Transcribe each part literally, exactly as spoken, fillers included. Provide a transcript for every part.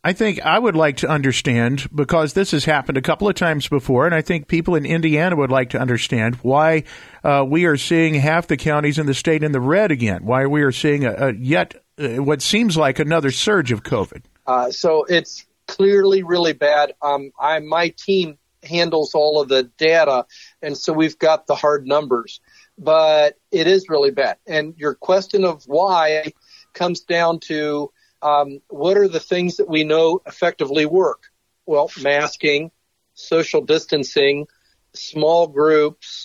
I think I would like to understand, because this has happened a couple of times before, and I think people in Indiana would like to understand why uh, we are seeing half the counties in the state in the red again, why we are seeing a, a yet uh, what seems like another surge of COVID. Uh, so it's clearly really bad. Um, I my team handles all of the data, and so we've got the hard numbers. But it is really bad. And your question of why comes down to um, what are the things that we know effectively work? Well, masking, social distancing, small groups,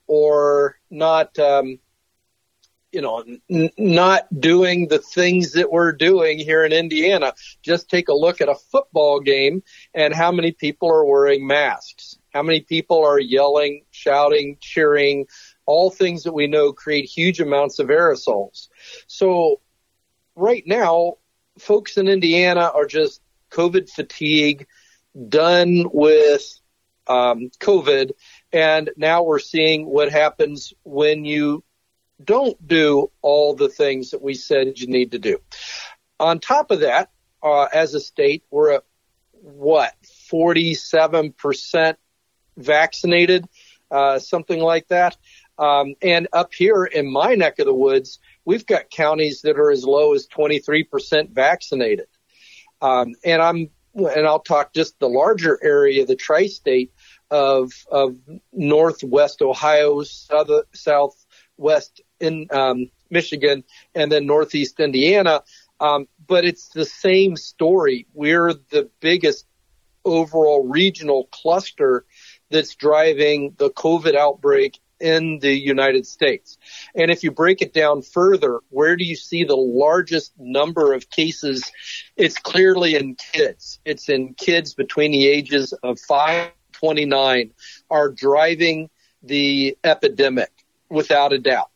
or not, um, you know, n- not doing the things that we're doing here in Indiana. Just take a look at a football game and how many people are wearing masks. How many people are yelling, shouting, cheering, all things that we know create huge amounts of aerosols. So right now, folks in Indiana are just COVID fatigue, done with um, COVID, and now we're seeing what happens when you don't do all the things that we said you need to do. On top of that, uh, as a state, we're at, what, forty-seven percent vaccinated, uh, something like that. Um, and up here in my neck of the woods, we've got counties that are as low as twenty-three percent vaccinated. Um, and I'm, and I'll talk just the larger area, the tri-state of, of northwest Ohio, south, southwest in, um, Michigan, and then northeast Indiana. Um, but it's the same story. We're the biggest overall regional cluster that's driving the COVID outbreak in the United States. And if you break it down further, where do you see the largest number of cases? It's clearly in kids. It's in kids between the ages of five and twenty-nine are driving the epidemic without a doubt.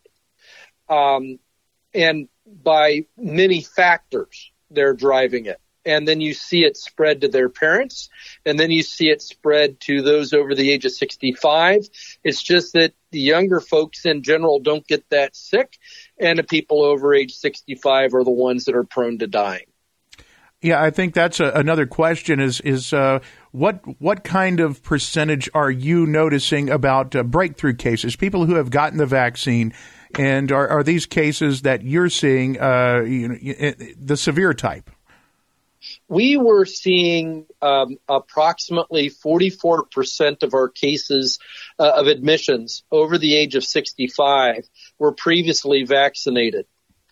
Um, and by many factors, they're driving it. And then you see it spread to their parents, and then you see it spread to those over the age of sixty-five. It's just that the younger folks in general don't get that sick, and the people over age sixty-five are the ones that are prone to dying. Yeah, I think that's a, another question is, is uh, what what kind of percentage are you noticing about uh, breakthrough cases, people who have gotten the vaccine, and are, are these cases that you're seeing uh, you know, the severe type? We were seeing um, approximately forty-four percent of our cases uh, of admissions over the age of sixty-five were previously vaccinated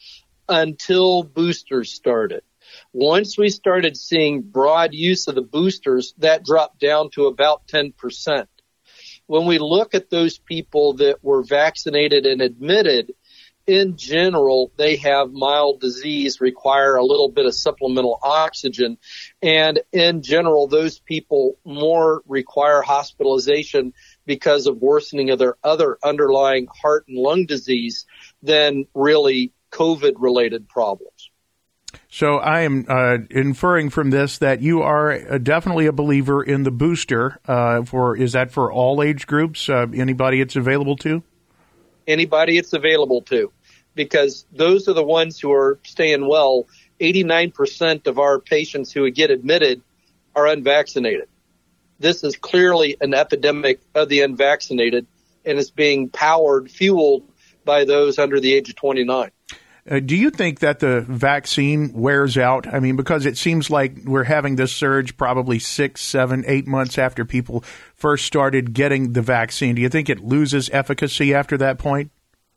until boosters started. Once we started seeing broad use of the boosters, that dropped down to about ten percent. When we look at those people that were vaccinated and admitted, in general, they have mild disease, require a little bit of supplemental oxygen. And in general, those people more require hospitalization because of worsening of their other underlying heart and lung disease than really COVID-related problems. So I am uh, inferring from this that you are uh, definitely a believer in the booster. Uh, for is that for all age groups? Uh, anybody it's available to? Anybody it's available to. Because those are the ones who are staying well. eighty-nine percent of our patients who get admitted are unvaccinated. This is clearly an epidemic of the unvaccinated, and it's being powered, fueled by those under the age of twenty-nine. Uh, do you think that the vaccine wears out? I mean, because it seems like we're having this surge probably six, seven, eight months after people first started getting the vaccine. Do you think it loses efficacy after that point?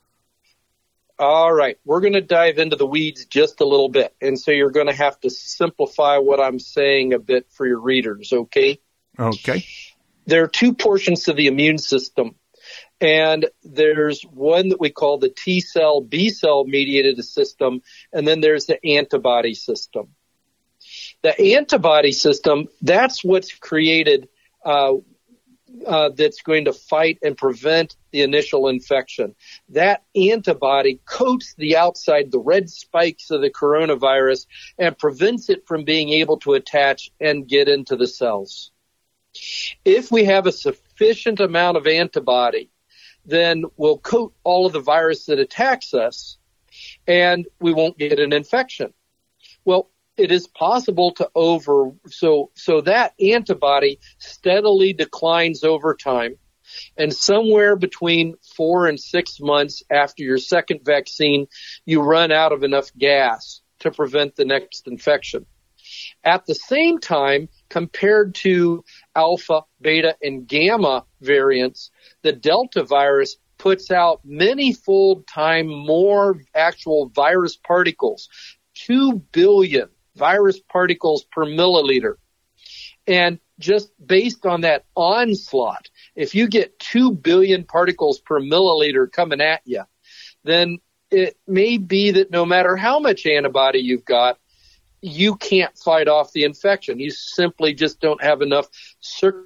All right, we're going to dive into the weeds just a little bit. And so you're going to have to simplify what I'm saying a bit for your readers, okay? Okay. There are two portions to the immune system. And there's one that we call the T-cell, B-cell mediated system, and then there's the antibody system. The antibody system, that's what's created uh, uh, that's going to fight and prevent the initial infection. That antibody coats the outside, the red spikes of the coronavirus, and prevents it from being able to attach and get into the cells. If we have a sufficient amount of antibody, then we'll coat all of the virus that attacks us, and we won't get an infection. Well, it is possible to over, so, so that antibody steadily declines over time. And somewhere between four and six months after your second vaccine, you run out of enough gas to prevent the next infection. At the same time, compared to alpha, beta, and gamma variants, the Delta virus puts out many-fold time more actual virus particles, two billion virus particles per milliliter. And just based on that onslaught, if you get two billion particles per milliliter coming at you, then it may be that no matter how much antibody you've got, you can't fight off the infection. You simply just don't have enough cir-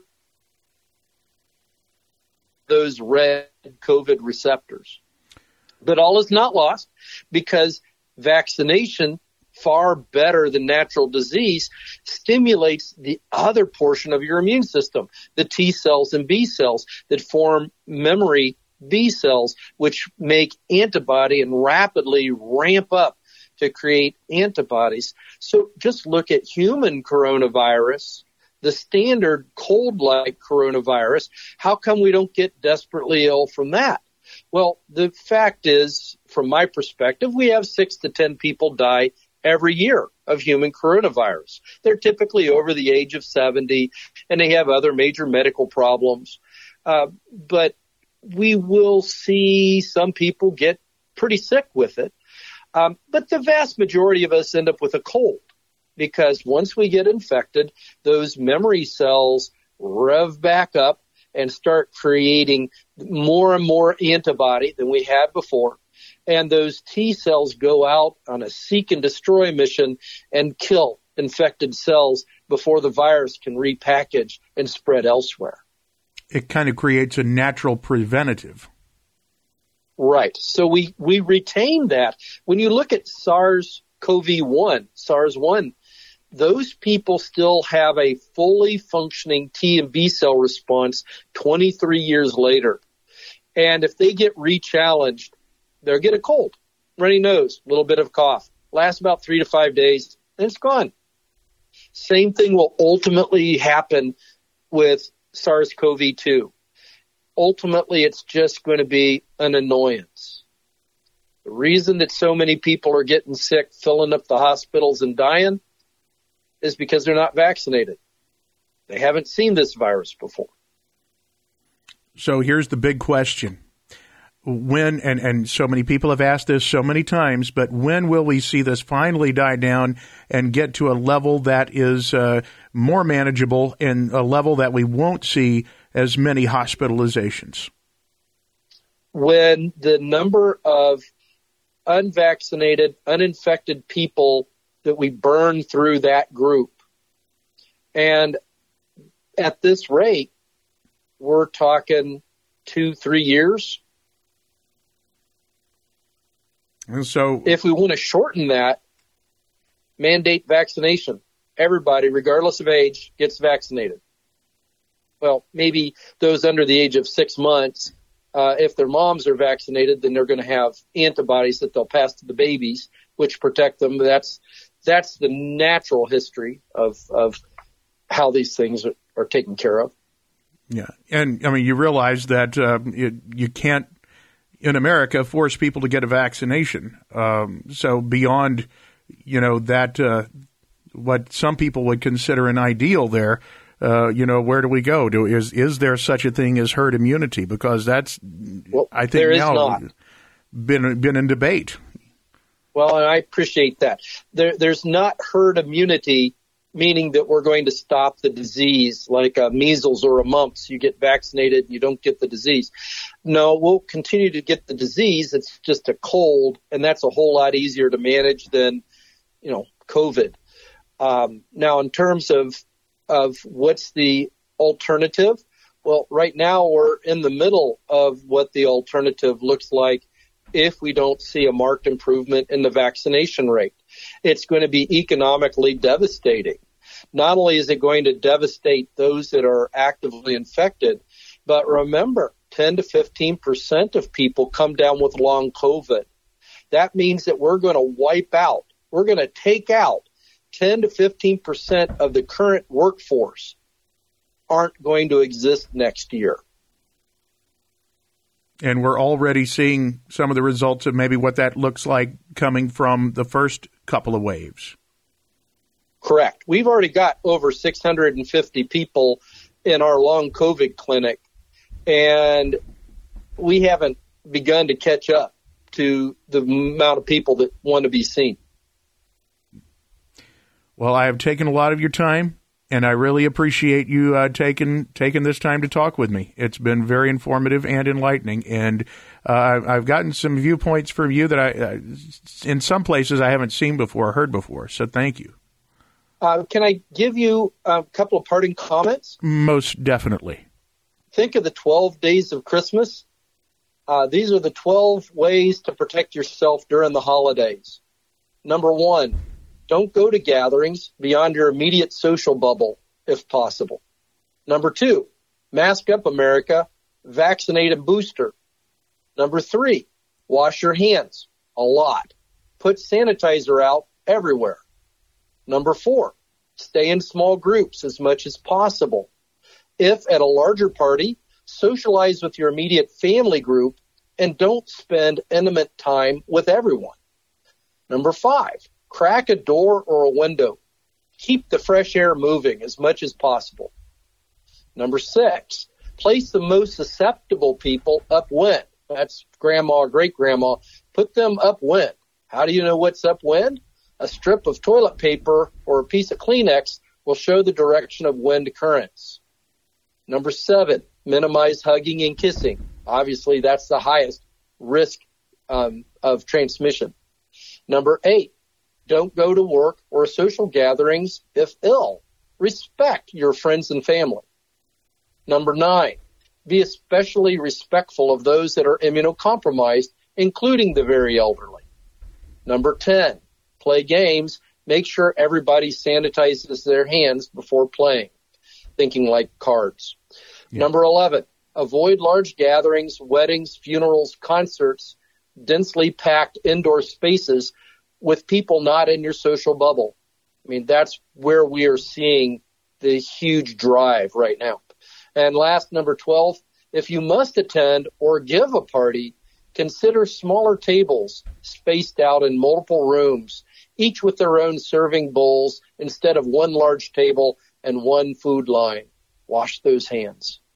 those red COVID receptors. But all is not lost, because vaccination, far better than natural disease, stimulates the other portion of your immune system, the T cells and B cells that form memory B cells, which make antibody and rapidly ramp up to create antibodies. So just look at human coronavirus, the standard cold-like coronavirus. How come we don't get desperately ill from that? Well, the fact is, from my perspective, we have six to ten people die every year of human coronavirus. They're typically over the age of seventy, and they have other major medical problems. Uh, but we will see some people get pretty sick with it. Um, but the vast majority of us end up with a cold, because once we get infected, those memory cells rev back up and start creating more and more antibody than we had before. And those T cells go out on a seek and destroy mission and kill infected cells before the virus can repackage and spread elsewhere. It kind of creates a natural preventative. Right. So we, we retain that. When you look at SARS-C o V one, SARS one, those people still have a fully functioning T and B cell response twenty-three years later. And if they get re-challenged, they'll get a cold, runny nose, a little bit of cough, lasts about three to five days, and it's gone. Same thing will ultimately happen with SARS-C o V two. Ultimately, it's just going to be an annoyance. The reason that so many people are getting sick, filling up the hospitals and dying, is because they're not vaccinated. They haven't seen this virus before. So here's the big question. When, and, and so many people have asked this so many times, but when will we see this finally die down and get to a level that is uh, more manageable and a level that we won't see as many hospitalizations? When the number of unvaccinated, uninfected people that we burn through that group, and at this rate, we're talking two, three years. And so if we want to shorten that, mandate vaccination. Everybody, regardless of age, gets vaccinated. Well, maybe those under the age of six months, uh, if their moms are vaccinated, then they're going to have antibodies that they'll pass to the babies, which protect them. That's that's the natural history of of how these things are, are taken care of. Yeah, and I mean, you realize that uh, you, you can't, in America, force people to get a vaccination. Um, so beyond, you know, that uh, what some people would consider an ideal there, uh, you know, where do we go? Do, is is there such a thing as herd immunity? Because that's, well, I think, there is now not. been been in debate. Well, and I appreciate that. There, there's not herd immunity, meaning that we're going to stop the disease like a measles or a mumps. You get vaccinated, you don't get the disease. No, we'll continue to get the disease. It's just a cold, and that's a whole lot easier to manage than, you know, COVID. Um, now, in terms of of what's the alternative, well, right now we're in the middle of what the alternative looks like if we don't see a marked improvement in the vaccination rate. It's going to be economically devastating. Not only is it going to devastate those that are actively infected, but remember, ten to fifteen percent of people come down with long COVID. That means that we're going to wipe out, we're going to take out ten to fifteen percent of the current workforce aren't going to exist next year. And we're already seeing some of the results of maybe what that looks like coming from the first couple of waves. Correct. We've already got over six hundred fifty people in our long COVID clinic, and we haven't begun to catch up to the amount of people that want to be seen. Well, I have taken a lot of your time, and I really appreciate you uh, taking taking this time to talk with me. It's been very informative and enlightening, and uh, I've gotten some viewpoints from you that I, uh, in some places, I haven't seen before, heard before. So, thank you. Uh, can I give you a couple of parting comments? Most definitely. Think of the twelve days of Christmas. Uh, these are the twelve ways to protect yourself during the holidays. Number one, don't go to gatherings beyond your immediate social bubble, if possible. Number two, mask up, America, vaccinate and booster. Number three, wash your hands a lot. Put sanitizer out everywhere. Number four, stay in small groups as much as possible. If at a larger party, socialize with your immediate family group and don't spend intimate time with everyone. Number five, crack a door or a window. Keep the fresh air moving as much as possible. Number six, place the most susceptible people upwind. That's grandma, great-grandma. Put them upwind. How do you know what's upwind? A strip of toilet paper or a piece of Kleenex will show the direction of wind currents. Number seven, minimize hugging and kissing. Obviously, that's the highest risk um, of transmission. Number eight, don't go to work or social gatherings if ill. Respect your friends and family. Number nine, be especially respectful of those that are immunocompromised, including the very elderly. Number ten, play games. Make sure everybody sanitizes their hands before playing, thinking like cards. Yeah. Number eleven, avoid large gatherings, weddings, funerals, concerts, densely packed indoor spaces with people not in your social bubble. I mean, that's where we are seeing the huge drive right now. And last, number twelve, if you must attend or give a party, consider smaller tables spaced out in multiple rooms, each with their own serving bowls instead of one large table and one food line. Wash those hands.